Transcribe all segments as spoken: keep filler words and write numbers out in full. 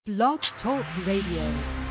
Blog Talk Radio.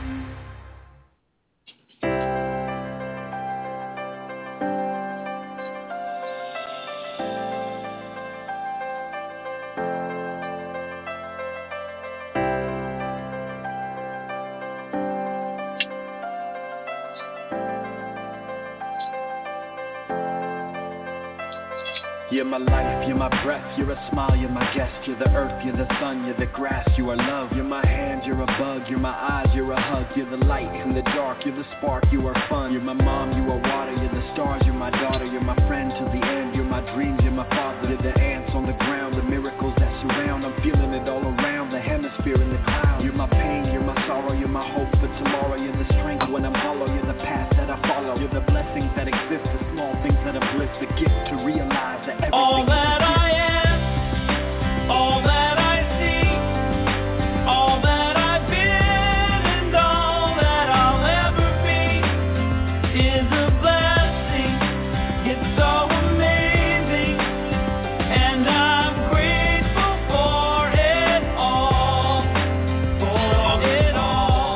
You're my life, you're my breath, you're a smile, you're my guest. You're the earth, you're the sun, you're the grass, you are love. You're my hand, you're a bug, you're my eyes, you're a hug. You're the light in the dark, you're the spark, you are fun. You're my mom, you are water, you're the stars, you're my daughter. You're my friend till the end, you're my dreams, you're my father. You're the ants on the ground, the miracles that surround. I'm feeling it all around, the hemisphere in the clouds. You're my pain, you're my sorrow, you're my hope for tomorrow. You're the strength when I'm hollow, you're the path that I follow. You're the blessings that exist, the small things that are bliss, the gift to realize that everything all that I am, all that I see, all that I've been and all that I'll ever be is a blessing. It's so amazing, and I'm grateful for it all, for it all.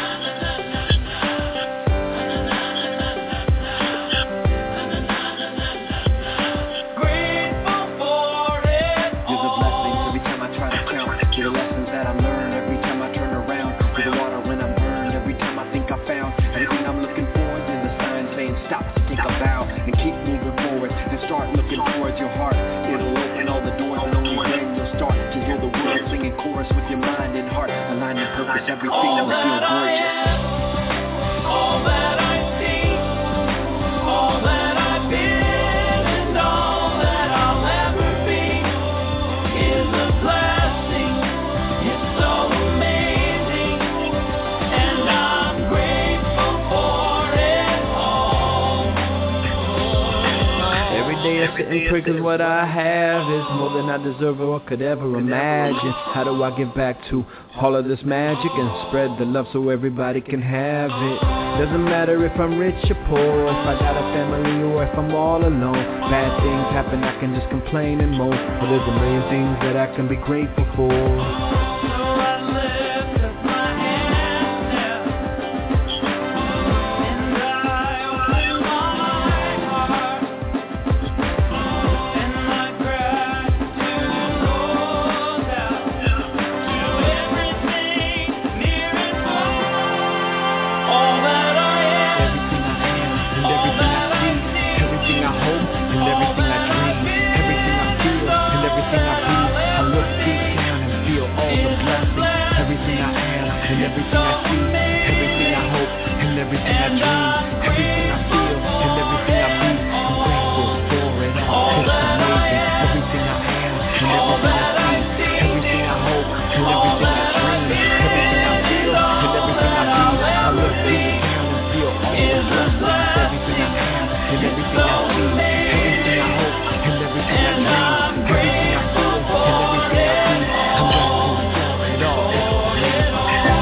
Grateful for it You're the blessings every time I try to count. You're the lessons that I learn every time I turn around. You're the water when I'm burned every time I think I found everything I'm looking for. You're the sign saying stop to take a bow and keep moving forward and start looking towards your heart. It'll open all the doors and only then you'll start to hear the words singing chorus with your mind and heart. Aligning purpose, everything all will feel that I gorgeous. am, all that I see, all that I've been and all that I'll ever be is a blessing. It's so amazing, and I'm grateful for it all. Every day I sit and pray 'cause what I have is more than I deserve or could ever imagine. How do I give back to all of this magic and spread the love so everybody can have it? Doesn't matter if I'm rich or poor, if I got a family or if I'm all alone. Bad things happen, I can just complain and moan, but there's a million things that I can be grateful for. So I lift up my hands now, and I open my heart, and my gratitude goes out to everything near and far. All that I am, Everything I am and everything I see, everything I hope and everything I dream, everything I feel and everything I be. I look deep down and feel all the blessings. Everything I am and everything I see, everything I hope and everything I dream, everything I feel and everything I be. I'm grateful for it all. It's amazing. Everything I am and everything I see, everything I hope and everything I dream, everything I feel and everything I be. I look deep down and feel all the blessings. Everything I am and everything I see, everything I hope and everything I dream, everything I feel and everything I be. I'm grateful for it all. It's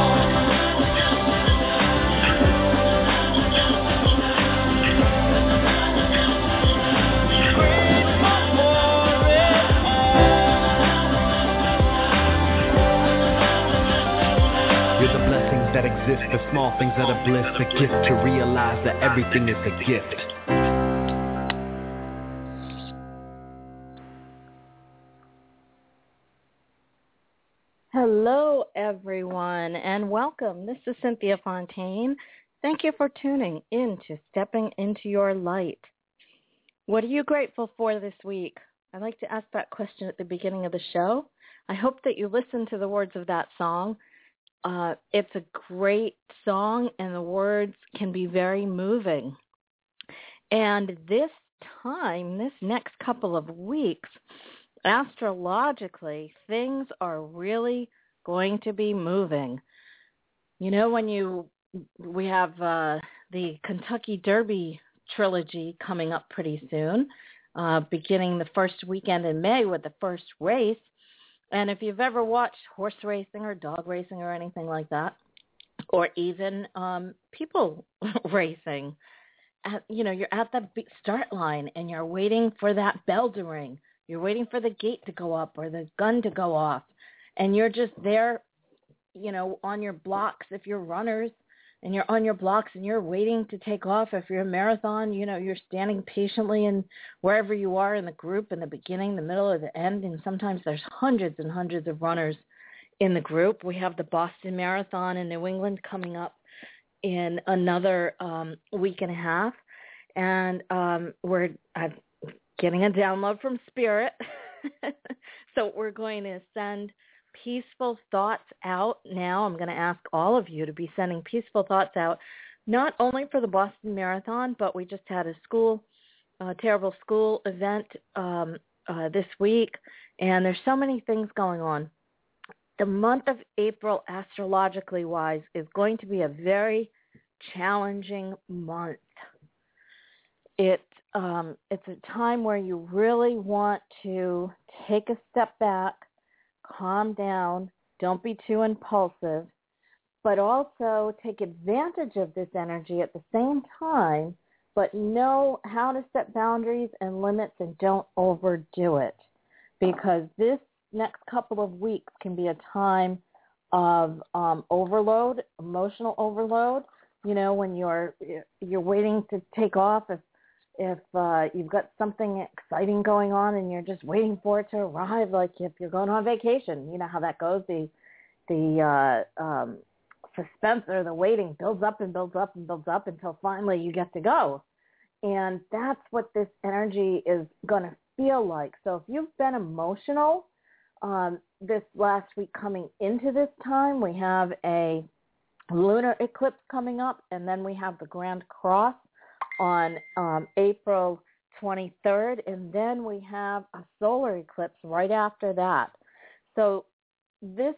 You're the blessings that exist, the small things that are bliss, the gift to realize that everything is a gift. Hello, everyone, and welcome. This is Cynthia Fontaine. Thank you for tuning in to Stepping into Your Light. What are you grateful for this week? I like to ask that question at the beginning of the show. I hope that you listen to the words of that song. Uh, it's a great song, and the words can be very moving. And this time, this next couple of weeks, astrologically, things are really going to be moving. You know, when you, we have uh, the Kentucky Derby trilogy coming up pretty soon, uh, beginning the first weekend in May with the first race. And if you've ever watched horse racing or dog racing or anything like that, or even um, people racing, at, you know, you're at the start line and you're waiting for that bell to ring. You're waiting for the gate to go up or the gun to go off. And you're just there you know, on your blocks if you're runners and you're on your blocks and you're waiting to take off. If you're a marathon, you know, you're standing patiently and wherever you are in the group in the beginning, the middle, or the end. And sometimes there's hundreds and hundreds of runners in the group. We have the Boston Marathon in New England coming up in another um, week and a half. And um, we're I'm getting a download from Spirit. So we're going to send peaceful thoughts out now. I'm going to ask all of you to be sending peaceful thoughts out, not only for the Boston Marathon, but we just had a school, a terrible school event um, uh, this week, and there's so many things going on. The month of April, astrologically wise, is going to be a very challenging month. It um, it's a time where you really want to take a step back, calm down, don't be too impulsive, but also take advantage of this energy at the same time, but know how to set boundaries and limits and don't overdo it, because this next couple of weeks can be a time of um, overload, emotional overload. You know, when you're you're waiting to take off, if if uh, you've got something exciting going on and you're just waiting for it to arrive, like if you're going on vacation, you know how that goes. The the uh, um, suspense or the waiting builds up and builds up and builds up until finally you get to go. And that's what this energy is going to feel like. So if you've been emotional um, this last week coming into this time, we have a lunar eclipse coming up, and then we have the Grand Cross on um, April twenty-third, and then we have a solar eclipse right after that. So this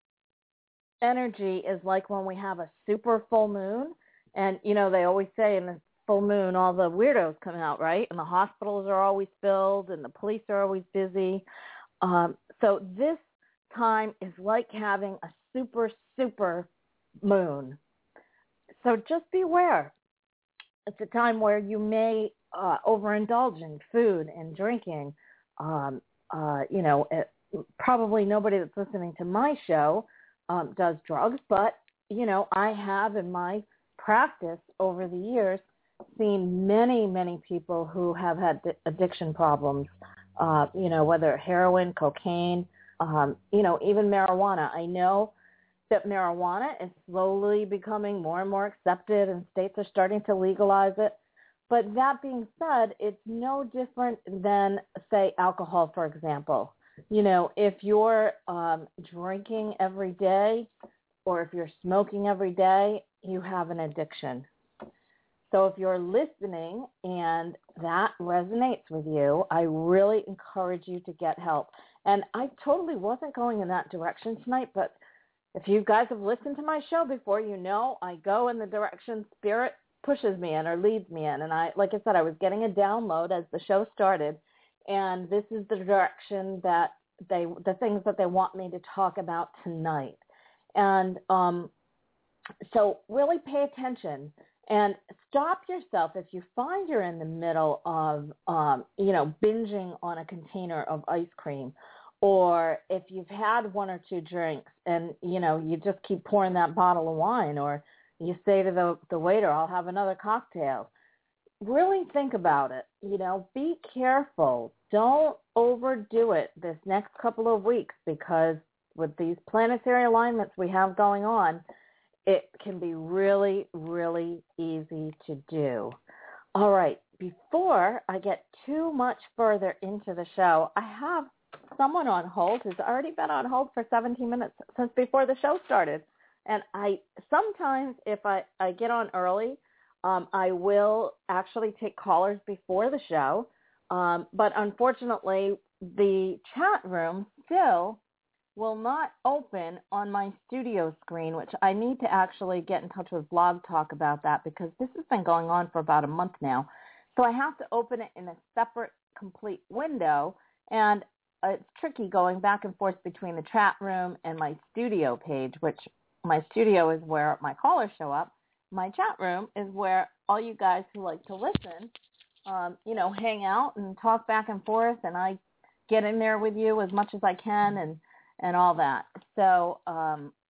energy is like when we have a super full moon, and, you know, they always say in the full moon all the weirdos come out, right? And the hospitals are always filled, and the police are always busy. Um, so this time is like having a super, super moon. So just beware. It's a time where you may uh, overindulge in food and drinking. Um, uh, you know, it, probably nobody that's listening to my show um, does drugs, but, you know, I have in my practice over the years seen many, many people who have had addiction problems, uh, you know, whether heroin, cocaine, um, you know, even marijuana. I know that marijuana is slowly becoming more and more accepted, and states are starting to legalize it. But that being said, it's no different than, say, alcohol, for example. You know, if you're um, drinking every day or if you're smoking every day, you have an addiction. So if you're listening and that resonates with you, I really encourage you to get help. And I totally wasn't going in that direction tonight, but if you guys have listened to my show before, you know I go in the direction Spirit pushes me in or leads me in. And I, like I said, I was getting a download as the show started, and this is the direction that they, the things that they want me to talk about tonight. And um, so really pay attention and stop yourself if you find you're in the middle of, um, you know, binging on a container of ice cream, or if you've had one or two drinks and, you know, you just keep pouring that bottle of wine, or you say to the, the waiter, I'll have another cocktail. Really think about it. You know, be careful. Don't overdo it this next couple of weeks, because with these planetary alignments we have going on, it can be really, really easy to do. All right. Before I get too much further into the show, I have someone on hold who's already been on hold for seventeen minutes since before the show started. And I sometimes, if I, I get on early, um, I will actually take callers before the show. Um, but unfortunately, the chat room still will not open on my studio screen, which I need to actually get in touch with Blog Talk about that, because this has been going on for about a month now. So I have to open it in a separate, complete window, and it's tricky going back and forth between the chat room and my studio page, which my studio is where my callers show up. My chat room is where all you guys who like to listen, um, you know, hang out and talk back and forth, and I get in there with you as much as I can and, and all that. So um,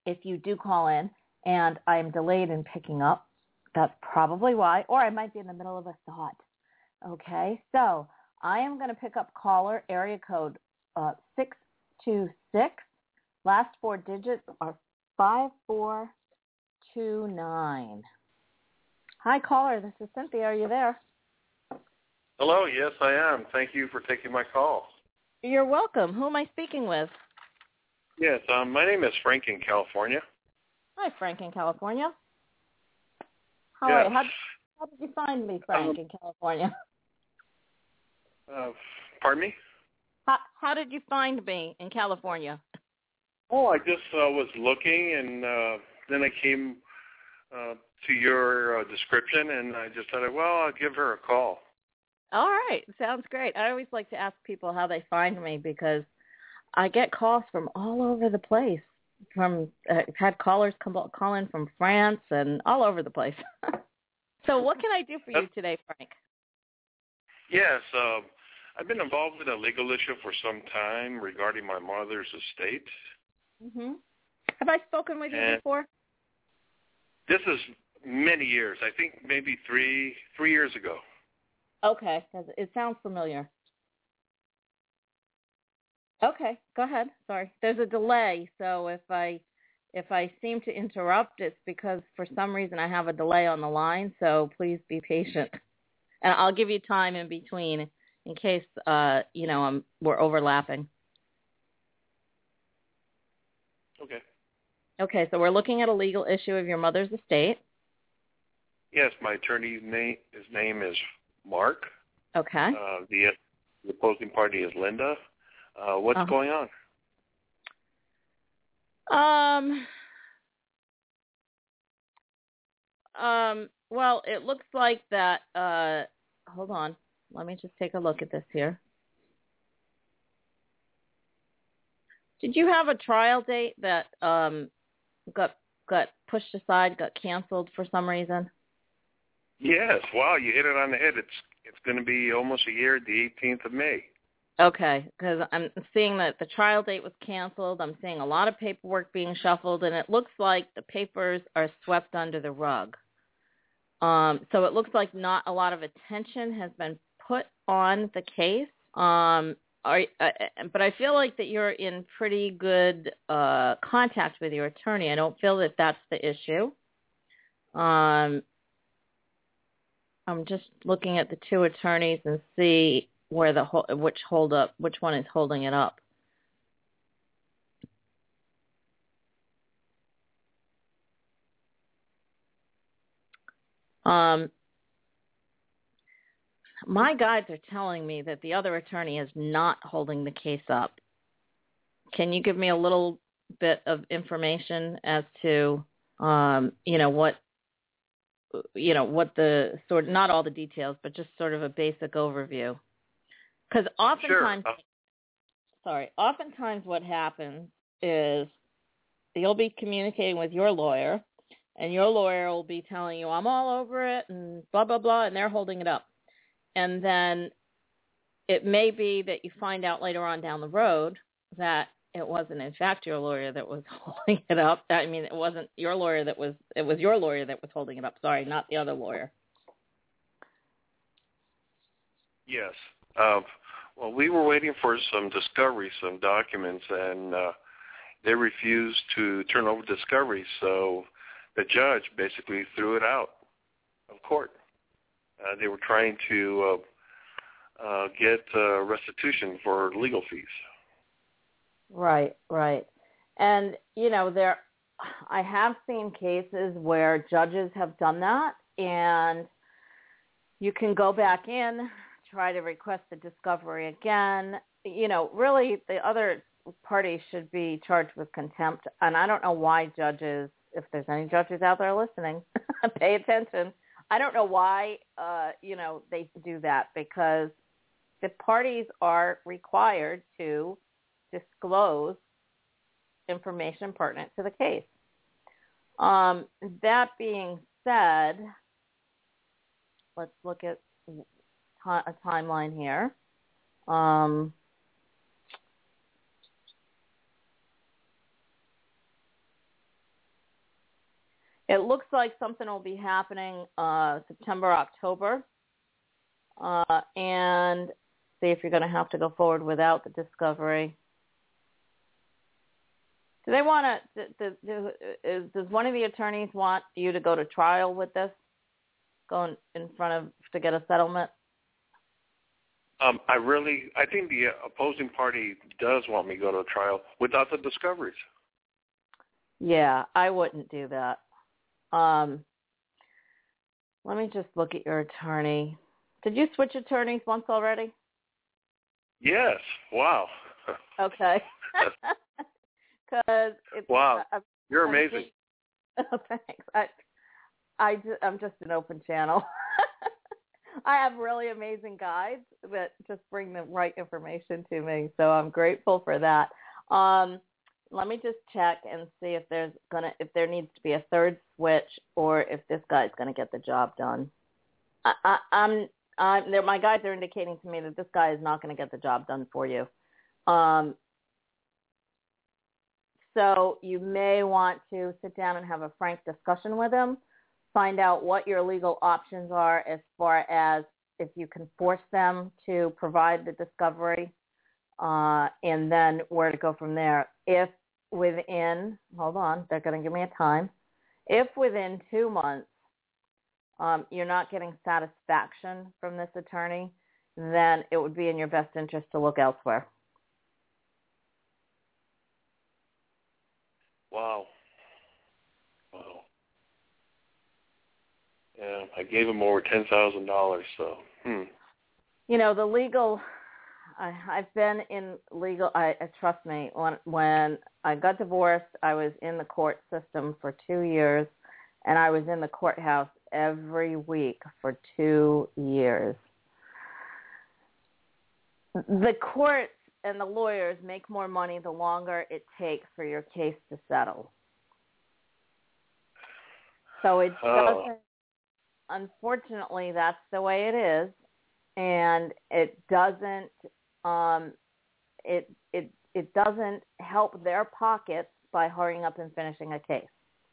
if you do call in and I'm delayed in picking up, that's probably why, or I might be in the middle of a thought. Okay, so I am going to pick up caller area code uh, six two six. Last four digits are five four two nine. Hi, caller. This is Cynthia. Are you there? Hello. Yes, I am. Thank you for taking my call. You're welcome. Who am I speaking with? Yes, um, my name is Frank in California. Hi, Frank in California. How yes. are you? How, how did you find me, Frank, um, in California? Uh, pardon me? How, how did you find me in California? Oh, I just uh, was looking, and uh, then I came uh, to your uh, description, and I just thought, well, I'll give her a call. All right. Sounds great. I always like to ask people how they find me because I get calls from all over the place. From uh, I've had callers come call in from France and all over the place. So what can I do for you today, Frank? Yes, uh, I've been involved with a legal issue for some time regarding my mother's estate. Mm-hmm. Have I spoken with you and before? This is many years. I think maybe three three years ago. Okay, it sounds familiar. Okay, go ahead. Sorry. There's a delay, so if I if I seem to interrupt, it's because for some reason I have a delay on the line, so please be patient. And I'll give you time in between in case uh, you know, I'm we're overlapping. Okay. Okay, so we're looking at a legal issue of your mother's estate. Yes, my attorney's name his name is Mark. Okay. Uh, the, the opposing party is Linda. Uh, what's uh-huh. going on? Um. Um. Well, it looks like that. Uh, hold on. Let me just take a look at this here. Did you have a trial date that um got got pushed aside, got canceled for some reason? Yes. Wow, you hit it on the head. It's it's going to be almost a year, the eighteenth of May. Okay, because I'm seeing that the trial date was canceled. I'm seeing a lot of paperwork being shuffled, and it looks like the papers are swept under the rug. Um, so it looks like not a lot of attention has been put on the case. Um, are, uh, but I feel like that you're in pretty good uh, contact with your attorney. I don't feel that that's the issue. Um, I'm just looking at the two attorneys and see where the which hold up, which one is holding it up. Um, my guides are telling me that the other attorney is not holding the case up. Can you give me a little bit of information as to, um, you know, what, you know, what the sort of, not all the details, but just sort of a basic overview? Because oftentimes, sure. sorry, oftentimes what happens is you'll be communicating with your lawyer, and your lawyer will be telling you, I'm all over it, and blah, blah, blah, and they're holding it up. And then it may be that you find out later on down the road that it wasn't, in fact, your lawyer that was holding it up. I mean, it wasn't your lawyer that was, it was your lawyer that was holding it up. Sorry, not the other lawyer. Yes. Uh, well, we were waiting for some discovery, some documents, and uh, they refused to turn over discovery, so the judge basically threw it out of court. Uh, they were trying to uh, uh, get uh, restitution for legal fees. Right, right. And, you know, there, I have seen cases where judges have done that, and you can go back in, try to request the discovery again. You know, really the other party should be charged with contempt. And I don't know why judges, if there's any judges out there listening, pay attention. I don't know why, uh, you know, they do that, because the parties are required to disclose information pertinent to the case. Um, that being said, let's look at a timeline here. Um, It looks like something will be happening uh, September, October, uh, and see if you're going to have to go forward without the discovery. Do they want to? Do, do, is, does one of the attorneys want you to go to trial with this? Go in, in front of to get a settlement? Um, I really, I think the opposing party does want me to go to trial without the discoveries. Yeah, I wouldn't do that. Um, let me just look at your attorney. Did you switch attorneys once already? Yes. Wow. Okay. Because wow, uh, you're amazing. Oh, thanks. I, I, I'm just an open channel. I have really amazing guides that just bring the right information to me, so I'm grateful for that. Um, let me just check and see if there's gonna if there needs to be a third switch or if this guy's gonna get the job done. I, I, I'm, I'm my guides are indicating to me that this guy is not going to get the job done for you. Um, So you may want to sit down and have a frank discussion with him, find out what your legal options are as far as if you can force them to provide the discovery, uh, and then where to go from there. If within, hold on, they're going to give me a time. If within two months um, you're not getting satisfaction from this attorney, then it would be in your best interest to look elsewhere. Wow. Wow. Yeah, I gave him over ten thousand dollars, so, hmm. You know, the legal, I, I've been in legal, I, I trust me, when, when I got divorced, I was in the court system for two years, and I was in the courthouse every week for two years. The courts and the lawyers make more money the longer it takes for your case to settle. So it Oh. doesn't, unfortunately, that's the way it is, and it doesn't, um, it it it doesn't help their pockets by hurrying up and finishing a case.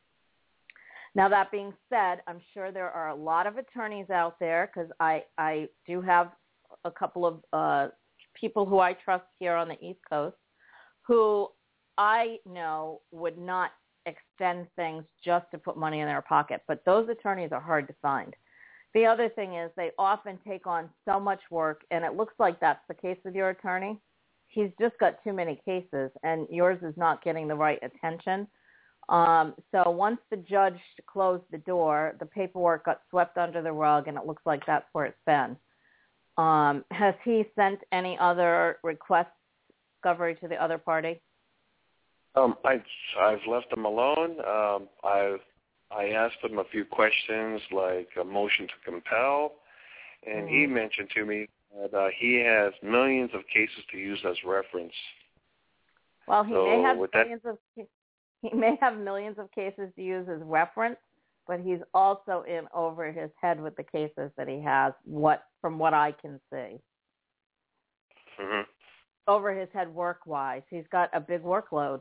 Now, that being said, I'm sure there are a lot of attorneys out there, because I, I do have a couple of uh, people who I trust here on the East Coast who I know would not extend things just to put money in their pocket. But those attorneys are hard to find. The other thing is they often take on so much work, and it looks like that's the case with your attorney. He's just got too many cases, and yours is not getting the right attention. Um, so once the judge closed the door, the paperwork got swept under the rug, and it looks like that's where it's been. Um, has he sent any other requests, discovery to the other party? Um, I, I've left him alone. Um, I've I asked him a few questions like a motion to compel, and mm-hmm. he mentioned to me that uh, he has millions of cases to use as reference. Well, he so may have millions that, of he may have millions of cases to use as reference, but he's also in over his head with the cases that he has. What from what I can see, mm-hmm. over his head work-wise, he's got a big workload.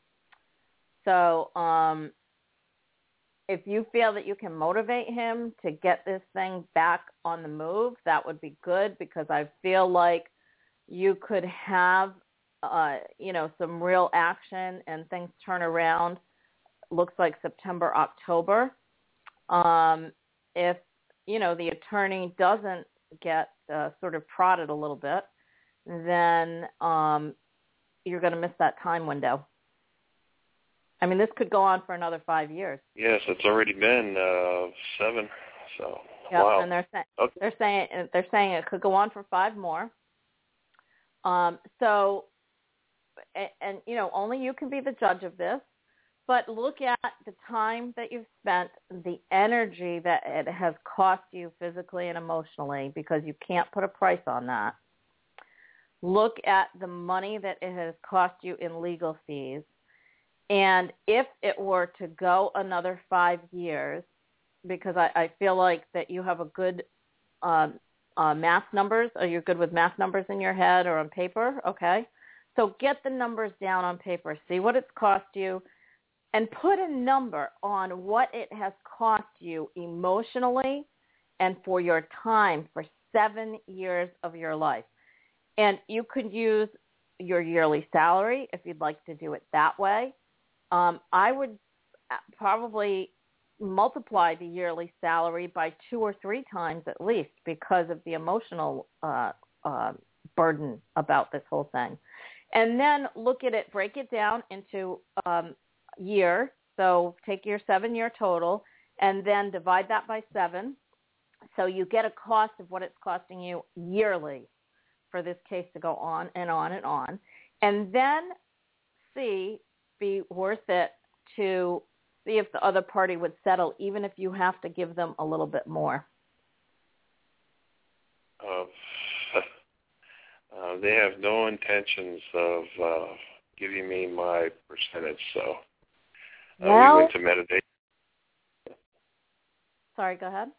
So, um, if you feel that you can motivate him to get this thing back on the move, that would be good, because I feel like you could have, uh, you know, some real action and things turn around. Looks like September, October. Um, if, you know, the attorney doesn't get uh, sort of prodded a little bit, then um, you're going to miss that time window. I mean, this could go on for another five years. Yes, it's already been uh, seven. So yep, wow. And they're saying okay. they're saying they're saying it could go on for five more. Um, so, and, and you know, only you can be the judge of this. But look at the time that you've spent, the energy that it has cost you physically and emotionally, because you can't put a price on that. Look at the money that it has cost you in legal fees. And if it were to go another five years, because I, I feel like that you have a good um, uh, math numbers, or you're good with math numbers in your head or on paper, okay? So get the numbers down on paper. See what it's cost you. and put a number on what it has cost you emotionally and for your time for seven years of your life. And you could use your yearly salary if you'd like to do it that way. Um, I would probably multiply the yearly salary by two or three times at least because of the emotional uh, uh, burden about this whole thing. And then look at it, break it down into um, year. So take your seven-year total and then divide that by seven. So you get a cost of what it's costing you yearly for this case to go on and on and on. And then see, be worth it to see if the other party would settle, even if you have to give them a little bit more. Uh, uh, they have no intentions of uh, giving me my percentage, so uh, well, we went to meditation. Sorry, go ahead.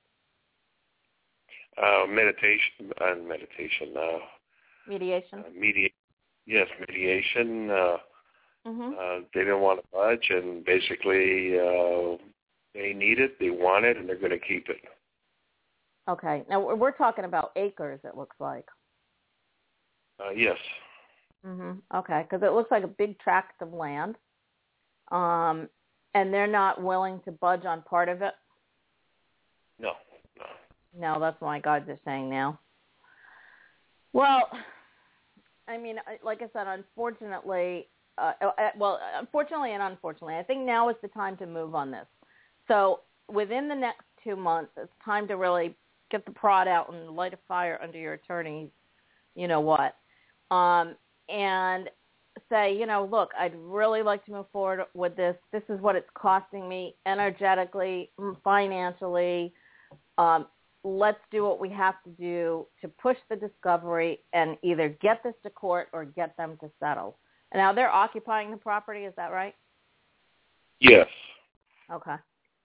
Uh, meditation, uh, meditation, uh, mediation. Uh, media, yes, mediation. Uh, mm-hmm. uh, they didn't want to budge, and basically uh, they need it, they want it, and they're going to keep it. Okay. Now, we're talking about acres, it looks like. Uh, yes. Mm-hmm. Okay, because it looks like a big tract of land, um, and they're not willing to budge on part of it? No, no. No, that's what my guides are saying now. Well, I mean, like I said, unfortunately, uh, well, unfortunately and unfortunately, I think now is the time to move on this. So within the next two months, it's time to really get the prod out and light a fire under your attorney's, you know what, um, and say, you know, look, I'd really like to move forward with this. This is what it's costing me energetically, financially. Um, let's do what we have to do to push the discovery and either get this to court or get them to settle. And now they're occupying the property, is that right? Yes. Okay.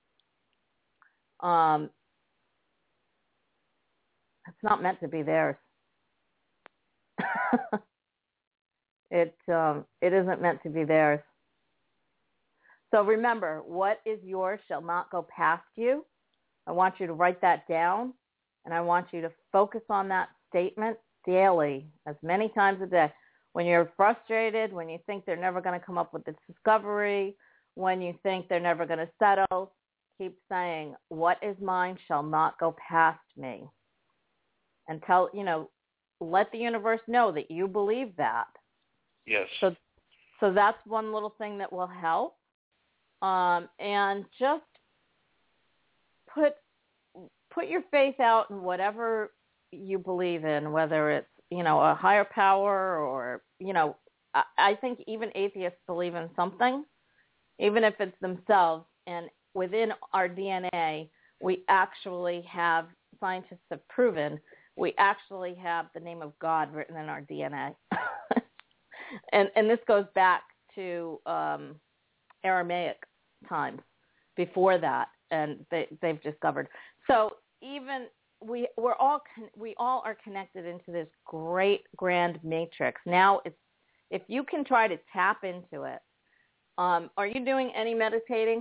Um, it's not meant to be theirs. it um, it isn't meant to be theirs. So remember, what is yours shall not go past you. I want you to write that down, and I want you to focus on that statement daily, as many times a day. When you're frustrated, when you think they're never going to come up with this discovery, when you think they're never going to settle, keep saying, what is mine shall not go past me. And tell, you know, let the universe know that you believe that. Yes. So, so that's one little thing that will help. Um, and just put put your faith out in whatever you believe in, whether it's, you know, a higher power or, you know, I, I think even atheists believe in something, even if it's themselves. And within our D N A, we actually have, scientists have proven, we actually have the name of God written in our D N A. and and this goes back to um, Aramaic times before that, and they, they've discovered. So even we we're all con- we all are connected into this great grand matrix. Now, it's, if you can try to tap into it, um, are you doing any meditating?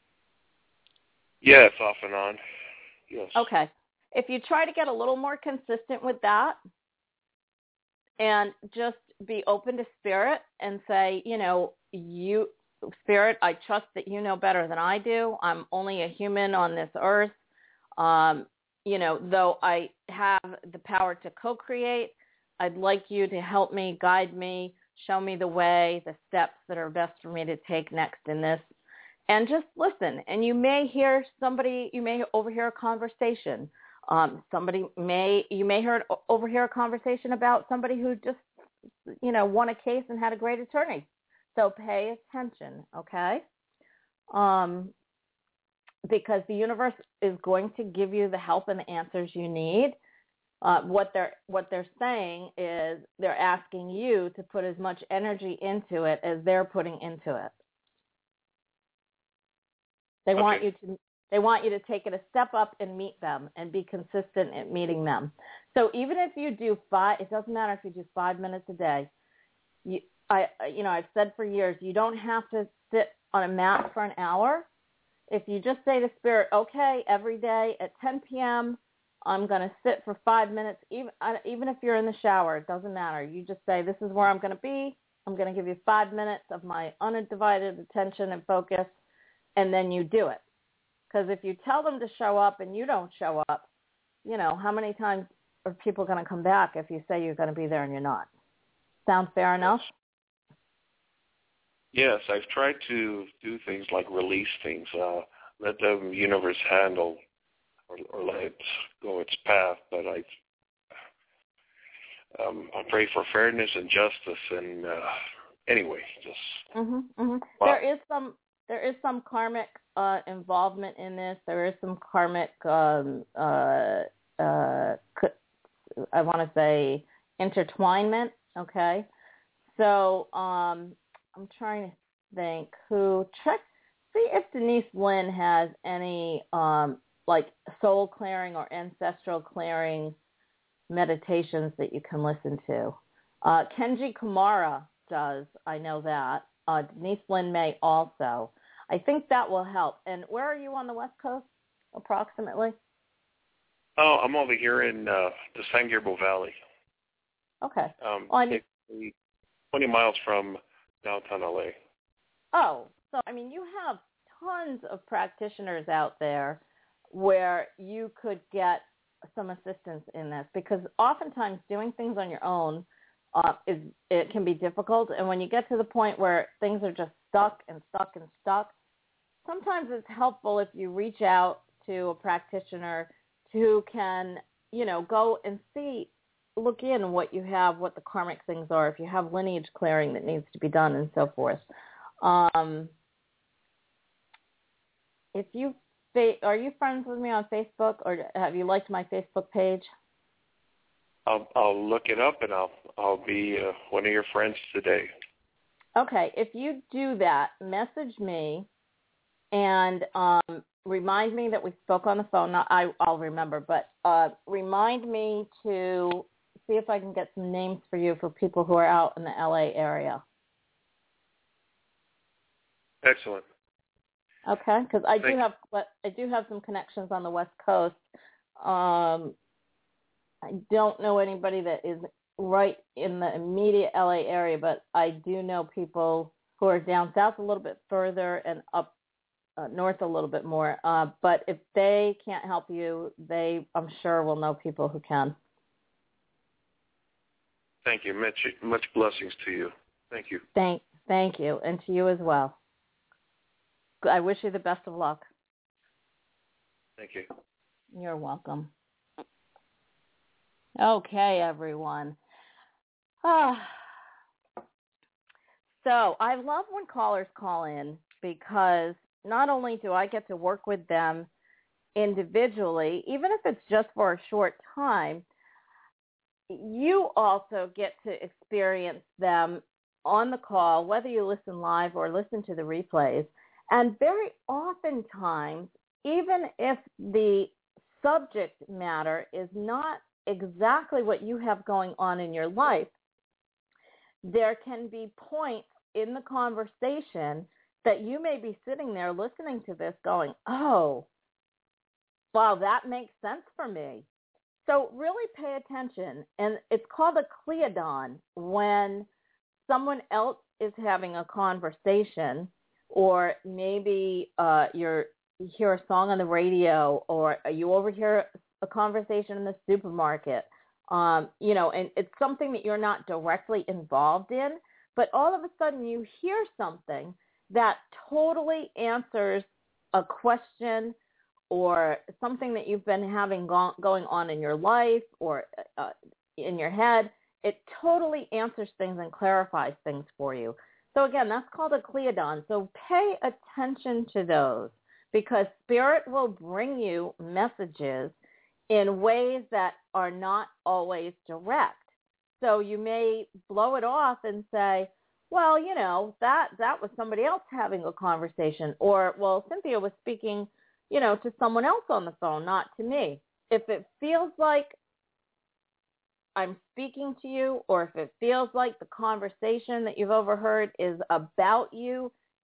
Yes, off and on. Yes. Okay. If you try to get a little more consistent with that and just be open to spirit and say, you know, you, spirit, I trust that you know better than I do. I'm only a human on this earth. Um, you know, though I have the power to co-create, I'd like you to help me, guide me, show me the way, the steps that are best for me to take next in this. And just listen. And you may hear somebody, you may overhear a conversation. Um, somebody may, you may hear, overhear a conversation about somebody who just, you know, won a case and had a great attorney. So pay attention, okay? Um, because the universe is going to give you the help and the answers you need. Uh, what they're what they're saying is they're asking you to put as much energy into it as they're putting into it. They okay. want you to they want you to take it a step up and meet them and be consistent at meeting them. So even if you do five, it doesn't matter if you do five minutes a day. You, I, you know, I've said for years, you don't have to sit on a mat for an hour, if you just say to Spirit, okay, every day at ten p.m., I'm going to sit for five minutes, even even if you're in the shower, it doesn't matter. You just say, this is where I'm going to be. I'm going to give you five minutes of my undivided attention and focus, and then you do it. Because if you tell them to show up and you don't show up, you know, how many times are people going to come back if you say you're going to be there and you're not? Sound fair enough? Yes, I've tried to do things like release things, uh, let the universe handle or, or let it go its path, but I um, I pray for fairness and justice, and uh, anyway, just mm-hmm, mm-hmm. Wow. there is some there is some karmic uh, involvement in this. There is some karmic, um, uh, uh, I want to say, intertwinement. Okay, so. Um, I'm trying to think who check see if Denise Lynn has any um, like soul clearing or ancestral clearing meditations that you can listen to. Uh, Kenji Kumara does, I know that. Uh, Denise Lynn may also. I think that will help. And where are you on the West Coast, approximately? Oh, I'm over here in uh, the San Gabriel Valley. Okay. Um, well, I mean, twenty miles from downtown L A. Oh, so I mean, you have tons of practitioners out there where you could get some assistance in this, because oftentimes doing things on your own uh, is it can be difficult, and when you get to the point where things are just stuck and stuck and stuck, sometimes it's helpful if you reach out to a practitioner who can, you know, go and see. Look in what you have, what the karmic things are, if you have lineage clearing that needs to be done, and so forth. Um, if you are you friends with me on Facebook, or have you liked my Facebook page? I'll, I'll look it up, and I'll I'll be uh, one of your friends today. Okay, if you do that, message me and um, remind me that we spoke on the phone. Not, I, I'll remember, but uh, remind me to see if I can get some names for you for people who are out in the L A area. Excellent. Okay, because I Thank do have I do have some connections on the West Coast. Um, I don't know anybody that is right in the immediate L A area, but I do know people who are down south a little bit further and up uh, north a little bit more. Uh, but if they can't help you, they, I'm sure, will know people who can. Thank you. Much, much blessings to you. Thank you. Thank, thank you, and to you as well. I wish you the best of luck. Thank you. You're welcome. Okay, everyone. Ah. So I love when callers call in, because not only do I get to work with them individually, even if it's just for a short time, you also get to experience them on the call, whether you listen live or listen to the replays. And very oftentimes, even if the subject matter is not exactly what you have going on in your life, there can be points in the conversation that you may be sitting there listening to this going, oh, wow, that makes sense for me. So really pay attention. And it's called a Cleodon when someone else is having a conversation, or maybe uh, you're, you hear a song on the radio, or you overhear a conversation in the supermarket, um, you know, and it's something that you're not directly involved in, but all of a sudden you hear something that totally answers a question or something that you've been having go- going on in your life or uh, in your head. It totally answers things and clarifies things for you. So again, that's called a Cleodon. So pay attention to those, because Spirit will bring you messages in ways that are not always direct. So you may blow it off and say, well, you know, that, that was somebody else having a conversation. Or, well, Cynthia was speaking, you know, to someone else on the phone, not to me. If it feels like I'm speaking to you, or if it feels like the conversation that you've overheard is about you,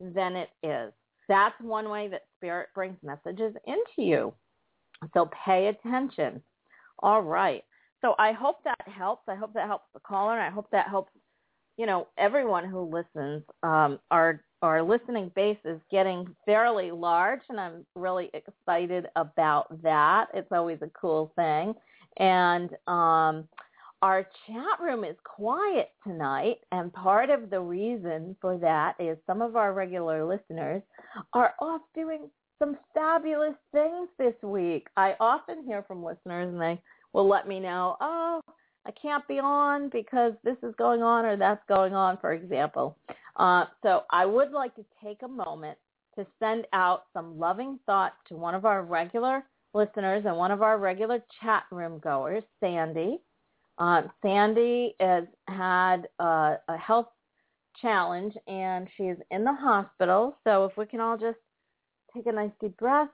than it is. That's one way that Spirit brings messages into you. So pay attention. All right. So I hope that helps. I hope that helps the caller. And I hope that helps, you know, everyone who listens. Um, our our listening base is getting fairly large, and I'm really excited about that. It's always a cool thing. And um, our chat room is quiet tonight, and part of the reason for that is some of our regular listeners are off doing some fabulous things this week. I often hear from listeners, and they will let me know, oh, I can't be on because this is going on or that's going on, for example. Uh, so I would like to take a moment to send out some loving thoughts to one of our regular listeners and one of our regular chat room goers, Sandy. Uh, Sandy has had uh, a health challenge, and she's in the hospital. So if we can all just take a nice deep breath.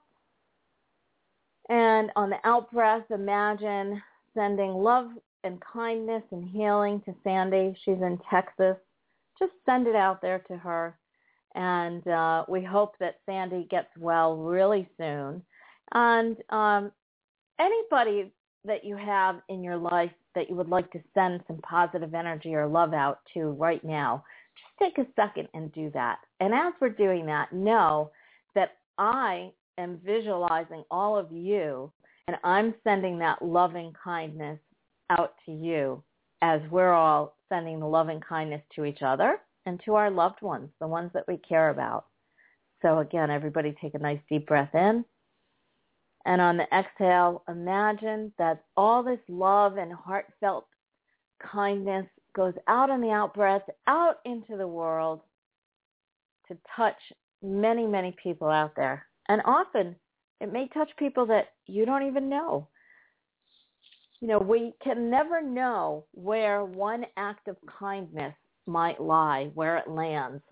And on the out breath, imagine sending love and kindness and healing to Sandy. She's in Texas. Just send it out there to her. And uh, we hope that Sandy gets well really soon. And um, anybody that you have in your life that you would like to send some positive energy or love out to right now, just take a second and do that. And as we're doing that, know that I am visualizing all of you, and I'm sending that loving kindness out to you as we're all sending the loving kindness to each other and to our loved ones, the ones that we care about. So again, everybody take a nice deep breath in. And on the exhale, imagine that all this love and heartfelt kindness goes out on the out breath, out into the world to touch many, many people out there. And often it may touch people that you don't even know. You know, we can never know where one act of kindness might lie, where it lands.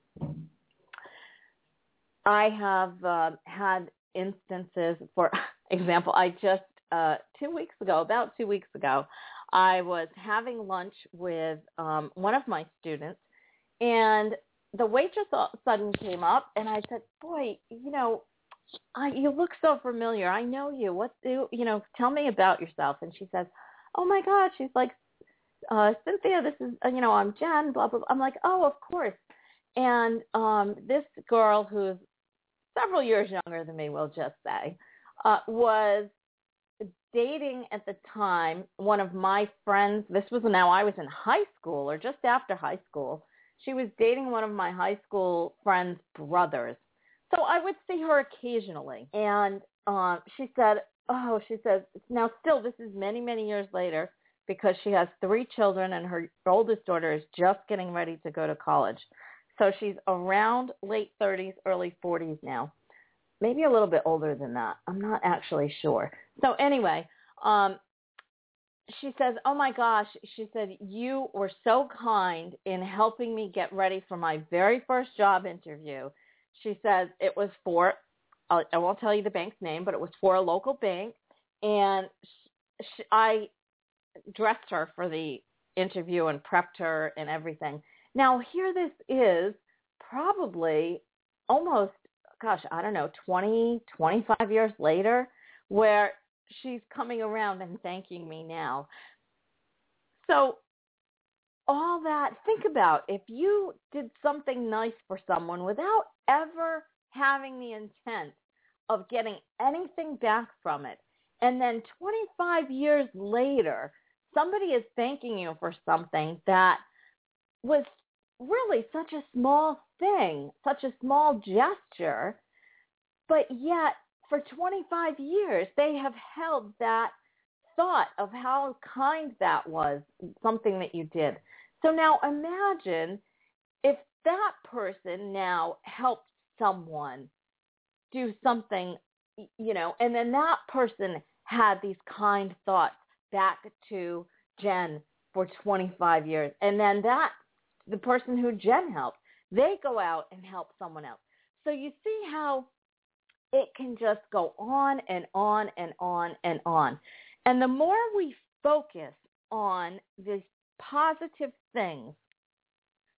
I have uh, had instances, for example, I just, uh, two weeks ago, about two weeks ago, I was having lunch with um, one of my students, and the waitress all of a sudden came up, and I said, boy, you know, I, you look so familiar. I know you. What do, you know, tell me about yourself. And she says, oh, my God. She's like, uh, Cynthia, this is, uh, you know, I'm Jen, blah, blah, blah. I'm like, oh, of course. And um, this girl who's several years younger than me, we'll just say, uh, was dating at the time one of my friends. This was now I was in high school or just after high school. She was dating one of my high school friends' brothers. So I would see her occasionally. And uh, she said, oh, she says, now still this is many, many years later because she has three children and her oldest daughter is just getting ready to go to college. So she's around late thirties, early forties now. Maybe a little bit older than that. I'm not actually sure. So anyway, um, she says, oh, my gosh, she said, you were so kind in helping me get ready for my very first job interview. She says it was for, I'll, I won't tell you the bank's name, but it was for a local bank. And sh- I dressed her for the interview and prepped her and everything. Now, here this is probably almost, gosh, I don't know, twenty, twenty-five years later, where she's coming around and thanking me now. So all that, think about if you did something nice for someone without ever having the intent of getting anything back from it, and then twenty-five years later, somebody is thanking you for something that was really such a small thing, such a small gesture, but yet for twenty-five years, they have held that thought of how kind that was, something that you did. So now imagine if that person now helped someone do something, you know, and then that person had these kind thoughts back to Jen for twenty-five years. And then that, the person who Jen helped, they go out and help someone else. So you see how it can just go on and on and on and on. And the more we focus on these positive things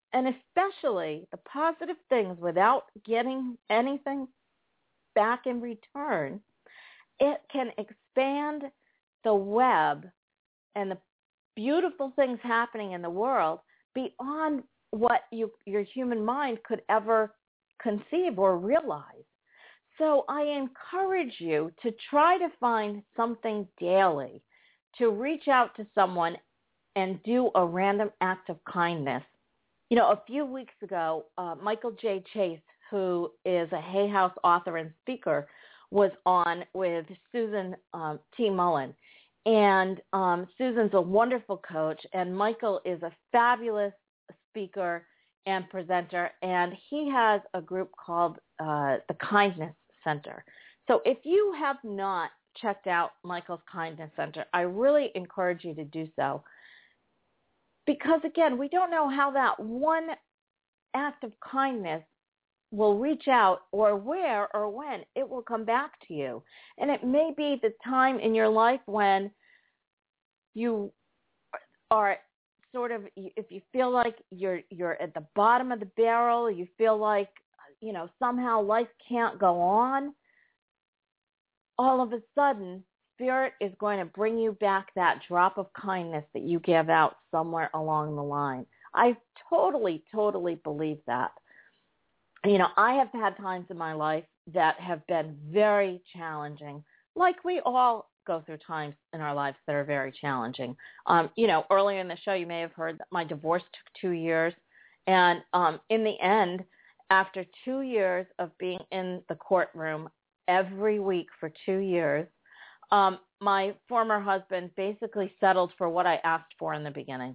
and especially the positive things without getting anything back in return, it can expand the web and the beautiful things happening in the world beyond what you, your human mind could ever conceive or realize. So I encourage you to try to find something daily, to reach out to someone and do a random act of kindness. You know, a few weeks ago, uh, Michael J. Chase, who is a Hay House author and speaker, was on with Susan um, T. Mullen. And um, Susan's a wonderful coach, and Michael is a fabulous speaker and presenter, and he has a group called uh, the Kindness Center. So if you have not checked out Michael's Kindness Center, I really encourage you to do so. Because, again, we don't know how that one act of kindness will reach out or where or when it will come back to you. And it may be the time in your life when you are sort of, if you feel like you're you're at the bottom of the barrel, you feel like, you know, somehow life can't go on, all of a sudden, Spirit is going to bring you back that drop of kindness that you gave out somewhere along the line. I totally, totally believe that. You know, I have had times in my life that have been very challenging, like we all go through times in our lives that are very challenging. Um, you know, earlier in the show, you may have heard that my divorce took two years. And um, in the end, after two years of being in the courtroom every week for two years, um, my former husband basically settled for what I asked for in the beginning.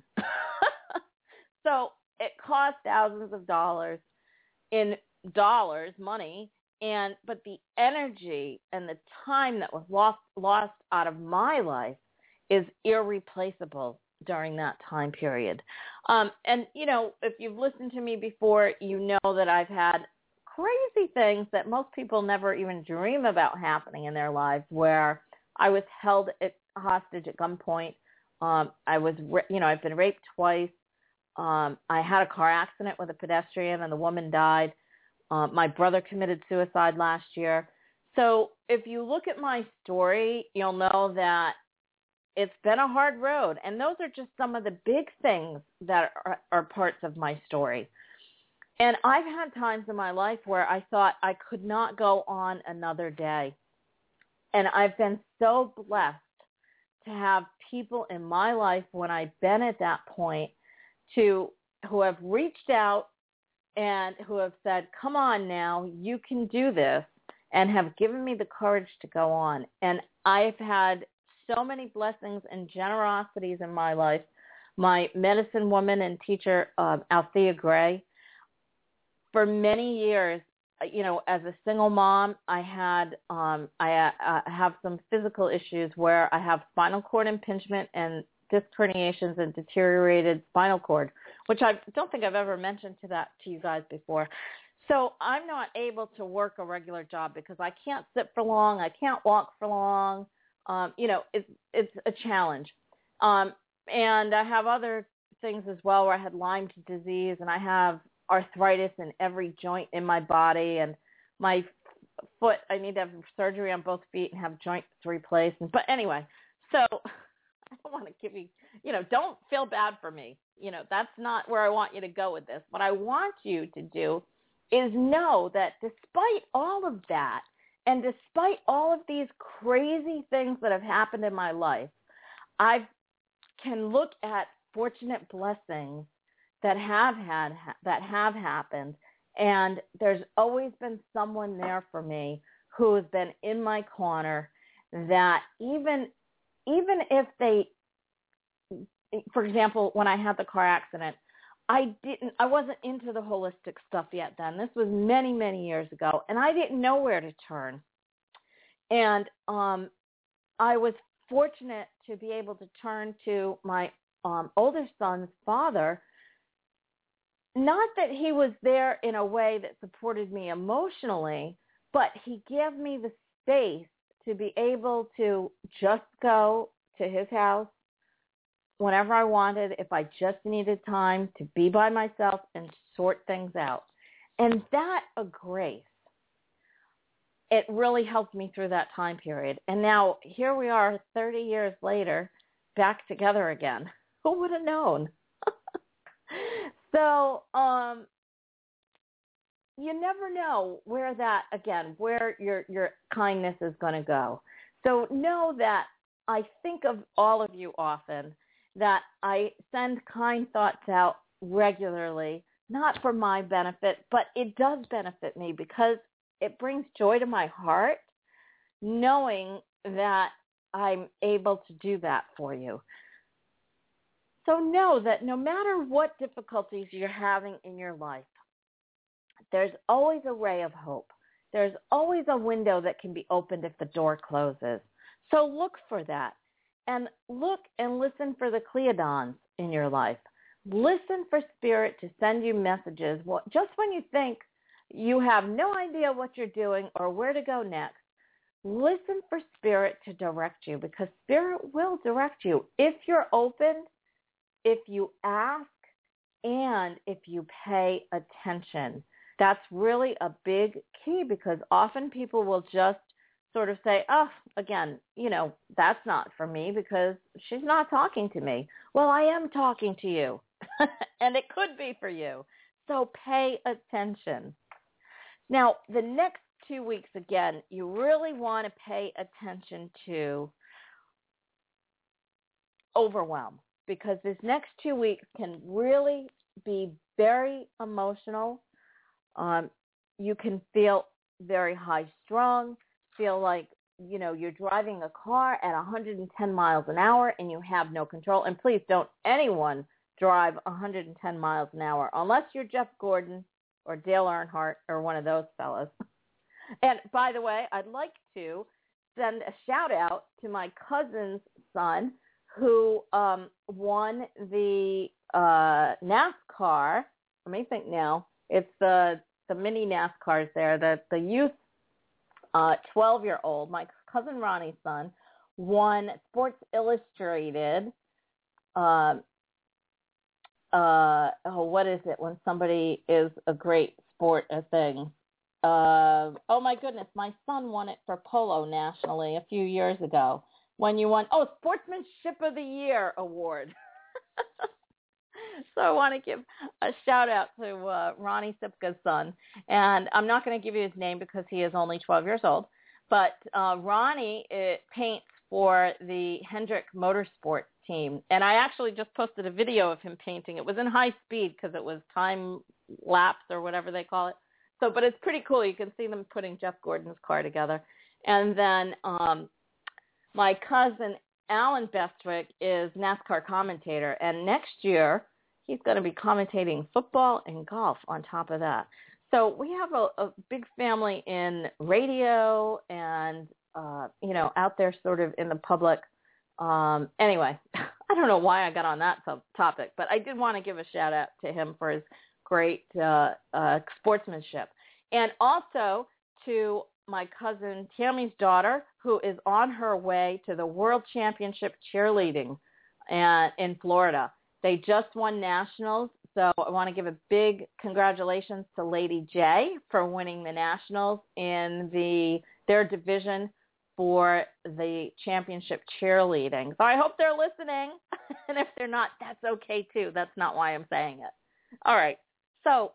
So it cost thousands of dollars in dollars, money, and but the energy and the time that was lost lost out of my life is irreplaceable during that time period. Um, and, you know, if you've listened to me before, you know that I've had crazy things that most people never even dream about happening in their lives, where I was held at hostage at gunpoint. Um, I was, you know, I've been raped twice. Um, I had a car accident with a pedestrian and the woman died. Uh, my brother committed suicide last year. So if you look at my story, you'll know that it's been a hard road. And those are just some of the big things that are, are parts of my story. And I've had times in my life where I thought I could not go on another day. And I've been so blessed to have people in my life when I've been at that point to who have reached out and who have said, come on now, you can do this, and have given me the courage to go on. And I've had so many blessings and generosities in my life. My medicine woman and teacher, uh, Althea Gray, for many years, you know, as a single mom, I had, um, I uh, have some physical issues where I have spinal cord impingement and disc herniations and deteriorated spinal cord, which I don't think I've ever mentioned to that to you guys before. So I'm not able to work a regular job because I can't sit for long. I can't walk for long. Um, you know, it's, it's a challenge. Um, and I have other things as well where I had Lyme disease and I have arthritis in every joint in my body, and my foot, I need to have surgery on both feet and have joints replaced. But anyway, so I don't want to give you, you know, don't feel bad for me. You know, that's not where I want you to go with this. What I want you to do is know that despite all of that, and despite all of these crazy things that have happened in my life, I can look at fortunate blessings that have had, that have happened. And there's always been someone there for me who has been in my corner, that even, even if they, for example, when I had the car accident, I didn't, I wasn't into the holistic stuff yet then. This was many, many years ago, and I didn't know where to turn. And um, I was fortunate to be able to turn to my um, older son's father. Not that he was there in a way that supported me emotionally, but he gave me the space to be able to just go to his house, whenever I wanted if I just needed time to be by myself and sort things out. And that a grace. It really helped me through that time period. And now here we are thirty years later, back together again. Who would have known? So um, you never know where that, again, where your, your kindness is going to go. So know that I think of all of you often, that I send kind thoughts out regularly, not for my benefit, but it does benefit me because it brings joy to my heart knowing that I'm able to do that for you. So know that no matter what difficulties you're having in your life, there's always a ray of hope. There's always a window that can be opened if the door closes. So look for that. And look and listen for the Cleodons in your life. Listen for Spirit to send you messages just when you think you have no idea what you're doing or where to go next. Listen for Spirit to direct you because Spirit will direct you if you're open, if you ask, and if you pay attention. That's really a big key because often people will just sort of say, oh, again, you know, that's not for me because she's not talking to me. Well, I am talking to you, and it could be for you. So pay attention. Now, the next two weeks, again, you really want to pay attention to overwhelm because this next two weeks can really be very emotional. Um, you can feel very high strung, feel like, you know, you're driving a car at one hundred ten miles an hour and you have no control. And please don't anyone drive one hundred ten miles an hour unless you're Jeff Gordon or Dale Earnhardt or one of those fellas. And by the way, I'd like to send a shout out to my cousin's son who um, won the uh, NASCAR. Let me think now. It's the the mini NASCARs there, the, the youth uh, twelve-year-old, my cousin Ronnie's son, won Sports Illustrated. Uh, uh, oh, what is it when somebody is a great sport a thing? Uh, oh, my goodness, my son won it for polo nationally a few years ago. When you won, oh, Sportsmanship of the Year award. So I want to give a shout out to uh, Ronnie Sipka's son. And I'm not going to give you his name because he is only twelve years old. But uh, Ronnie it paints for the Hendrick Motorsport team. And I actually just posted a video of him painting. It was in high speed because it was time lapse or whatever they call it. So, but it's pretty cool. You can see them putting Jeff Gordon's car together. And then um, my cousin Alan Bestwick is NASCAR commentator. And next year, he's going to be commentating football and golf on top of that. So we have a, a big family in radio and, uh, you know, out there sort of in the public. Um, anyway, I don't know why I got on that sub- topic, but I did want to give a shout out to him for his great uh, uh, sportsmanship. And also to my cousin Tammy's daughter, who is on her way to the World Championship cheerleading and, in Florida. They just won nationals, so I want to give a big congratulations to Lady J for winning the nationals in the their division for the championship cheerleading. So I hope they're listening, and if they're not, that's okay too. That's not why I'm saying it. All right, so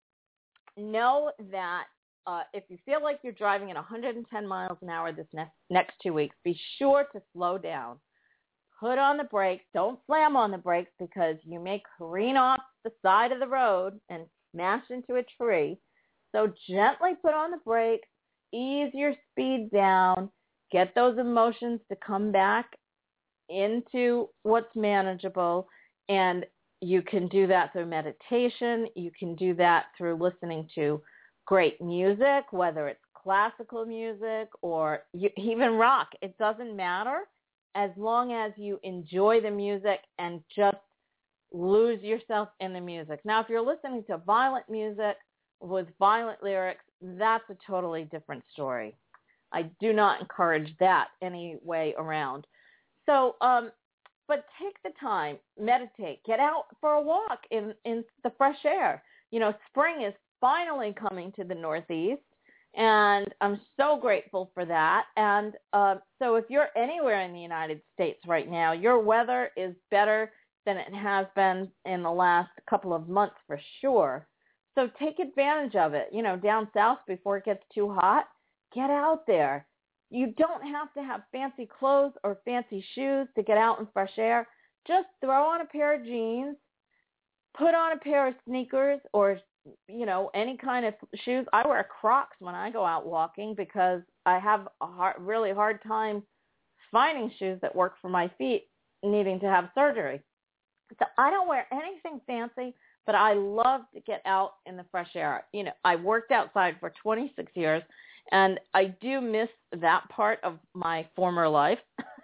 know that uh, if you feel like you're driving at one hundred ten miles an hour this next, next two weeks, be sure to slow down. Put on the brakes. Don't slam on the brakes because you may careen off the side of the road and smash into a tree. So gently put on the brakes, ease your speed down, get those emotions to come back into what's manageable, and you can do that through meditation. You can do that through listening to great music, whether it's classical music or you, even rock. It doesn't matter. As long as you enjoy the music and just lose yourself in the music. Now, if you're listening to violent music with violent lyrics, that's a totally different story. I do not encourage that any way around. So, um, but take the time, meditate, get out for a walk in, in the fresh air. You know, spring is finally coming to the Northeast, and I'm so grateful for that. And uh, so if you're anywhere in the United States right now, your weather is better than it has been in the last couple of months for sure. So take advantage of it. You know, down south before it gets too hot, get out there. You don't have to have fancy clothes or fancy shoes to get out in fresh air. Just throw on a pair of jeans, put on a pair of sneakers or, you know, any kind of shoes. I wear Crocs when I go out walking because I have a hard, really hard time finding shoes that work for my feet needing to have surgery. So I don't wear anything fancy, but I love to get out in the fresh air. You know, I worked outside for twenty-six years, and I do miss that part of my former life.